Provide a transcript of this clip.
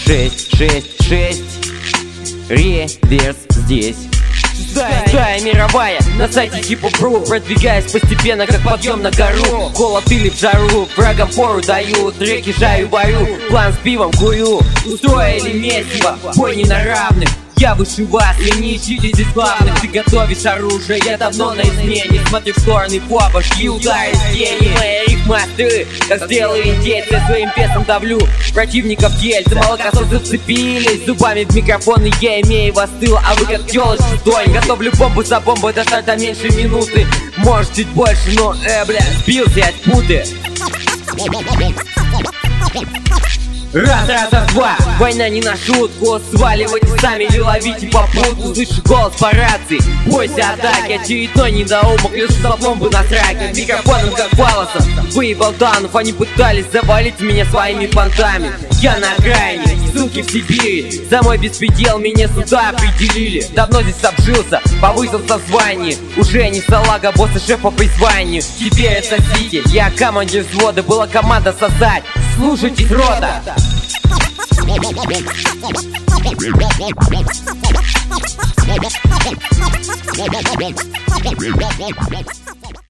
666. Реверс здесь. Шестая мировая на сайте Hip-Hop.ru. Продвигаясь постепенно, как подъем на гору. Холод или в жару, врагам фору даю. Треки жаю, варю, план с пивом курю. Устроили месиво, бой не на равных. Я выше вас, и не ищите здесь главных. Ты готовишь оружие, я давно на измене. Смотрю в стороны по башке, удары с тени. Мои рифмастеры, как сделаю индейцы, своим весом давлю противников дельцы. Молокососы зацепились зубами в микрофон, и я имею вас тыл, а вы как тёлочь стой. Готовлю бомбу за бомбой до старта меньше минуты. Может чуть больше, но бля, сбился я с путы. Раз, два, война не на шутку. Сваливайте сами или ловите попутку. Слышу голос по рации, бойся атаки. Очередной недоумок лежит на бомбы на траке. Микрофоном как фалосом выебал данов. Они пытались завалить меня своими понтами. Я на окраине, ссылки в Сибири. За мой беспредел меня сюда определили. Давно здесь обжился, повысился в звании. Уже не салага, босс и шеф по призванию. Теперь это сосите, я командир взвода. Была команда сосать, слушайтесь рота.